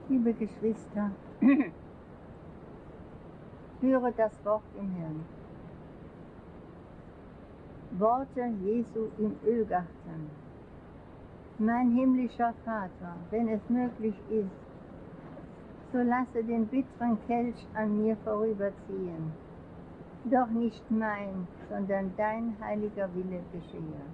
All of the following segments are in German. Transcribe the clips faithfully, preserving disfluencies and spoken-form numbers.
Liebe Geschwister, höre das Wort im Herrn. Worte Jesu im Ölgarten. Mein himmlischer Vater, wenn es möglich ist, so lasse den bitteren Kelch an mir vorüberziehen. Doch nicht mein, sondern dein heiliger Wille geschehe.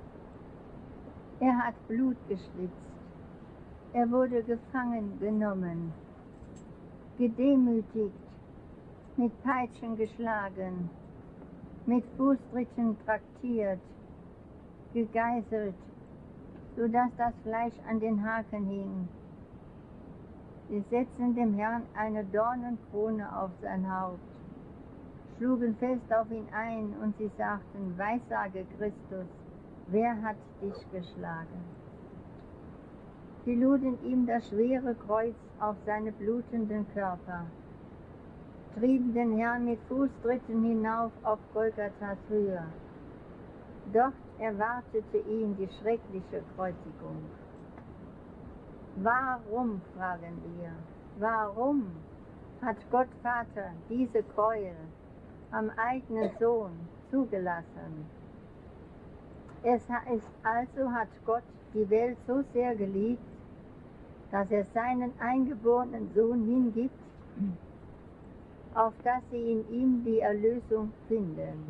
Er hat Blut geschwitzt. Er wurde gefangen genommen, gedemütigt, mit Peitschen geschlagen, mit Fußtritten traktiert, gegeißelt, sodass das Fleisch an den Haken hing. Sie setzten dem Herrn eine Dornenkrone auf sein Haupt, schlugen fest auf ihn ein und sie sagten, Weissage Christus, wer hat dich geschlagen? Sie luden ihm das schwere Kreuz auf seine blutenden Körper, trieben den Herrn mit Fußtritten hinauf auf Golgathas Höhe. Dort erwartete ihn die schreckliche Kreuzigung. Warum, fragen wir, warum hat Gott Vater diese Gräuel am eigenen Sohn zugelassen? Es heißt also, hat Gott die Welt so sehr geliebt, dass er seinen eingeborenen Sohn hingibt, auf dass sie in ihm die Erlösung finden.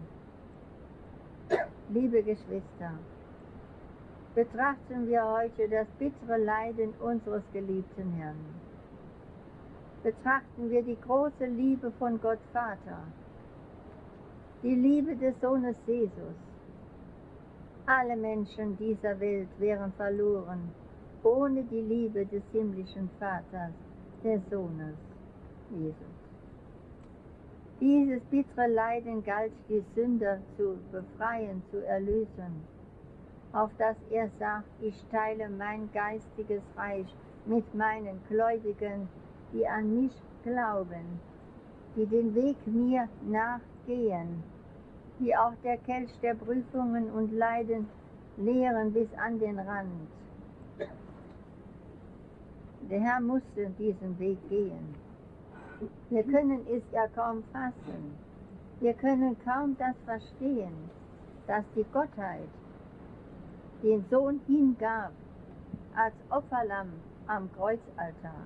Liebe Geschwister, betrachten wir heute das bittere Leiden unseres geliebten Herrn. Betrachten wir die große Liebe von Gott Vater, die Liebe des Sohnes Jesus. Alle Menschen dieser Welt wären verloren, ohne die Liebe des himmlischen Vaters, des Sohnes Jesus. Dieses bittere Leiden galt, die Sünder zu befreien, zu erlösen, auf das er sagt, ich teile mein geistiges Reich mit meinen Gläubigen, die an mich glauben, die den Weg mir nachgehen, die auch der Kelch der Prüfungen und Leiden leeren bis an den Rand. Der Herr musste diesen Weg gehen. Wir können es ja kaum fassen. Wir können kaum das verstehen, dass die Gottheit den Sohn hingab als Opferlamm am Kreuzaltar.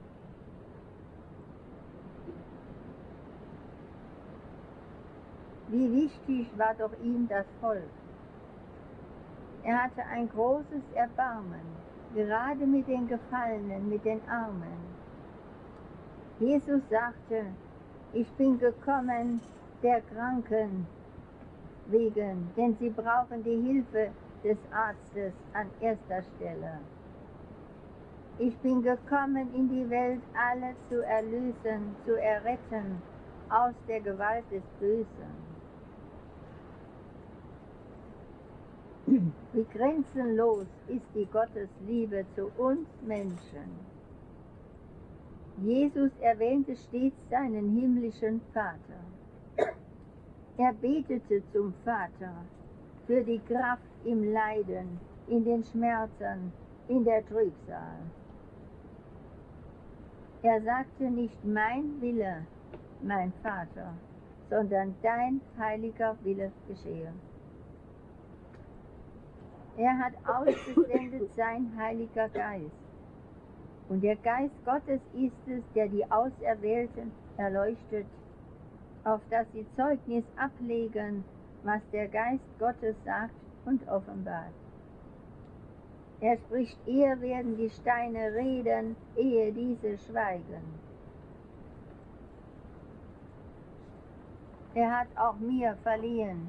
Wie wichtig war doch ihm das Volk. Er hatte ein großes Erbarmen, gerade mit den Gefallenen, mit den Armen. Jesus sagte, ich bin gekommen der Kranken wegen, denn sie brauchen die Hilfe des Arztes an erster Stelle. Ich bin gekommen in die Welt, alle zu erlösen, zu erretten aus der Gewalt des Bösen. Wie grenzenlos ist die Gottesliebe zu uns Menschen. Jesus erwähnte stets seinen himmlischen Vater. Er betete zum Vater für die Kraft im Leiden, in den Schmerzen, in der Trübsal. Er sagte nicht mein Wille, mein Vater, sondern dein heiliger Wille geschehe. Er hat ausgesendet sein Heiliger Geist. Und der Geist Gottes ist es, der die Auserwählten erleuchtet, auf dass sie Zeugnis ablegen, was der Geist Gottes sagt und offenbart. Er spricht, eher werden die Steine reden, ehe diese schweigen. Er hat auch mir verliehen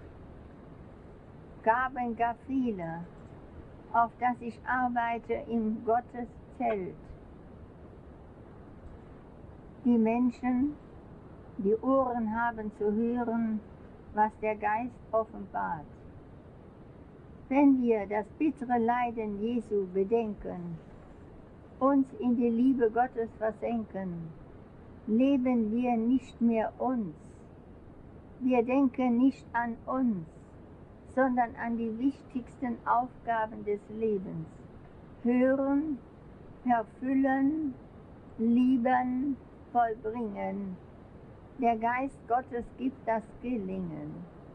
Gaben gar viele, auf dass ich arbeite im Gottes Zelt. Die Menschen, die Ohren haben zu hören, was der Geist offenbart. Wenn wir das bittere Leiden Jesu bedenken, uns in die Liebe Gottes versenken, leben wir nicht mehr uns. Wir denken nicht an uns, sondern an die wichtigsten Aufgaben des Lebens. Hören, erfüllen, lieben, vollbringen. Der Geist Gottes gibt das Gelingen.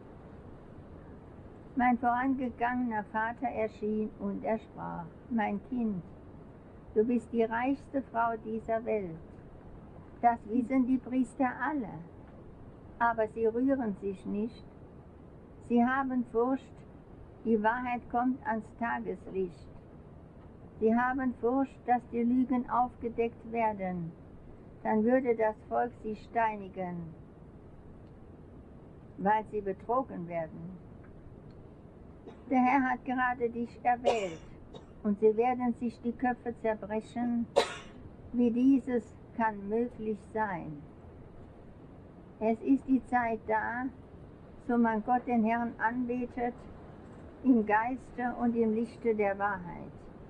Mein vorangegangener Vater erschien und er sprach: Mein Kind, du bist die reichste Frau dieser Welt. Das wissen die Priester alle, aber sie rühren sich nicht. Sie haben Furcht, die Wahrheit kommt ans Tageslicht. Sie haben Furcht, dass die Lügen aufgedeckt werden. Dann würde das Volk sie steinigen, weil sie betrogen werden. Der Herr hat gerade dich erwählt, und sie werden sich die Köpfe zerbrechen. Wie dieses kann möglich sein. Es ist die Zeit da, so man Gott den Herrn anbetet, im Geiste und im Lichte der Wahrheit.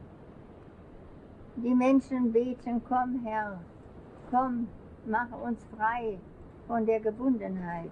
Die Menschen beten: Komm, Herr, komm, mach uns frei von der Gebundenheit.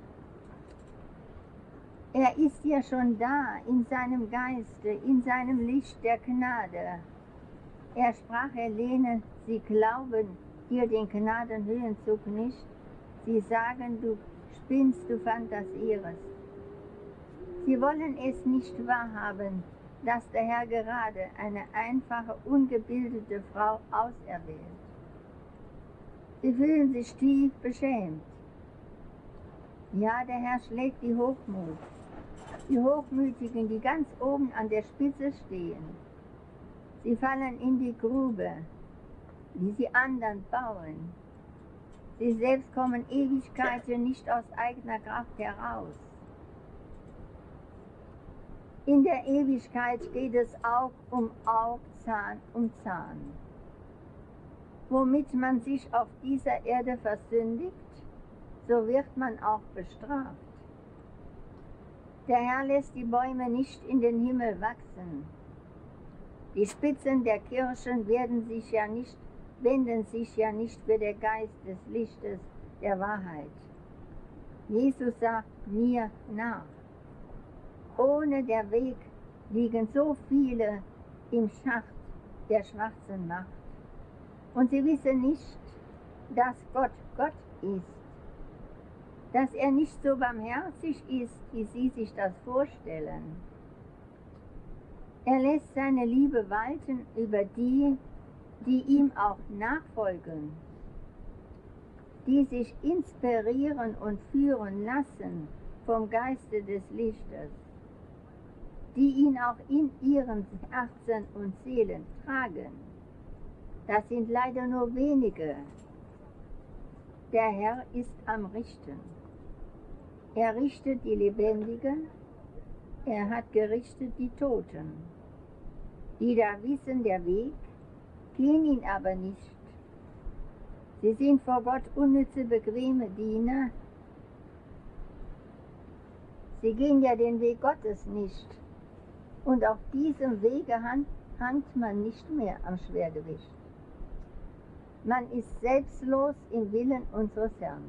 Er ist ja schon da, in seinem Geiste, in seinem Licht der Gnade. Er sprach, er lehne, sie glauben dir den Gnadenhöhenzug nicht. Sie sagen, du spinnst, du fantasierst. Sie wollen es nicht wahrhaben, dass der Herr gerade eine einfache, ungebildete Frau auserwählt. Sie fühlen sich tief beschämt. Ja, der Herr schlägt die Hochmut, die Hochmütigen, die ganz oben an der Spitze stehen. Sie fallen in die Grube, die sie anderen bauen. Sie selbst kommen Ewigkeiten nicht aus eigener Kraft heraus. In der Ewigkeit geht es Aug um Aug, Zahn um Zahn. Womit man sich auf dieser Erde versündigt, so wird man auch bestraft. Der Herr lässt die Bäume nicht in den Himmel wachsen. Die Spitzen der Kirschen werden sich ja nicht, wenden sich ja nicht für den Geist des Lichtes der Wahrheit. Jesus sagt mir nach. Ohne der Weg liegen so viele im Schacht der schwarzen Macht. Und sie wissen nicht, dass Gott Gott ist, dass er nicht so barmherzig ist, wie sie sich das vorstellen. Er lässt seine Liebe walten über die, die ihm auch nachfolgen, die sich inspirieren und führen lassen vom Geiste des Lichtes, die ihn auch in ihren Herzen und Seelen tragen. Das sind leider nur wenige. Der Herr ist am Richten. Er richtet die Lebendigen, er hat gerichtet die Toten. Die da wissen der Weg, gehen ihn aber nicht. Sie sind vor Gott unnütze, bequeme Diener. Sie gehen ja den Weg Gottes nicht. Und auf diesem Wege hangt man nicht mehr am Schwergewicht. Man ist selbstlos im Willen unseres Herrn.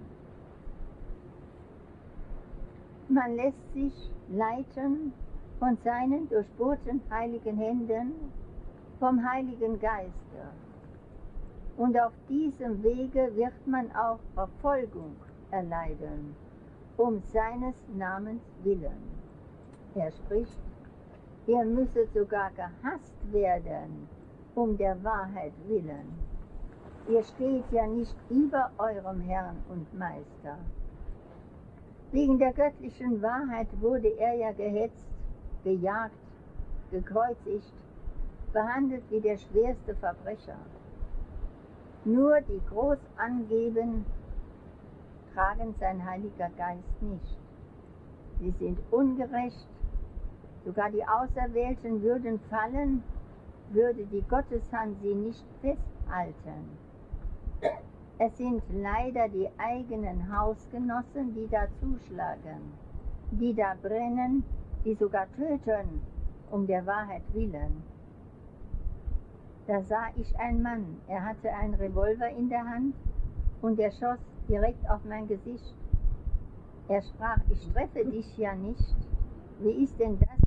Man lässt sich leiten von seinen durchbohrten heiligen Händen, vom Heiligen Geiste. Und auf diesem Wege wird man auch Verfolgung erleiden, um seines Namens willen. Er spricht, ihr müsstet sogar gehasst werden, um der Wahrheit willen. Ihr steht ja nicht über eurem Herrn und Meister. Wegen der göttlichen Wahrheit wurde er ja gehetzt, gejagt, gekreuzigt, behandelt wie der schwerste Verbrecher. Nur die groß angeben, tragen sein Heiliger Geist nicht. Sie sind ungerecht, sogar die Auserwählten würden fallen, würde die Gotteshand sie nicht festhalten. Es sind leider die eigenen Hausgenossen, die da zuschlagen, die da brennen, die sogar töten, um der Wahrheit willen. Da sah ich einen Mann, er hatte einen Revolver in der Hand und er schoss direkt auf mein Gesicht. Er sprach, ich treffe dich ja nicht. Wie ist denn das